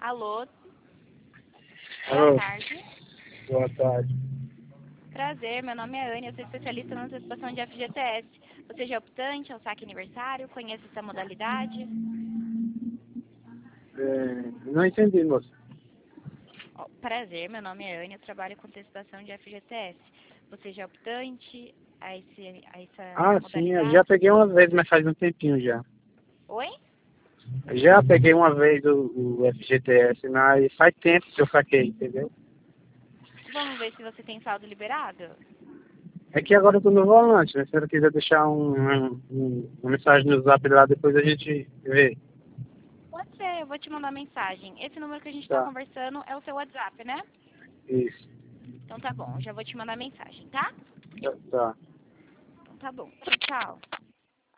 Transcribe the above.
Alô, boa Alô, tarde. boa tarde. Prazer, meu nome é Anne, eu sou especialista na antecipação de FGTS. Você já é optante, é o saque aniversário, conhece essa modalidade? Não entendi, moço. Prazer, meu nome é Anne, eu trabalho com antecipação de FGTS. Você já é optante a essa Ah, sim, eu já modalidade? peguei uma vez, mas faz um tempinho já. Oi? Já peguei uma vez o FGTS, mas faz tempo que eu saquei, entendeu? Vamos ver se você tem saldo liberado? É que agora eu tô no volante, né? Se você quiser deixar uma mensagem no zap lá, depois a gente vê. Pode ser, eu vou te mandar mensagem. Esse número que a gente está Tá, conversando é o seu WhatsApp, né? isso. Então tá bom, eu já vou te mandar mensagem, tá? Tá. Então tá bom. Tchau, tchau.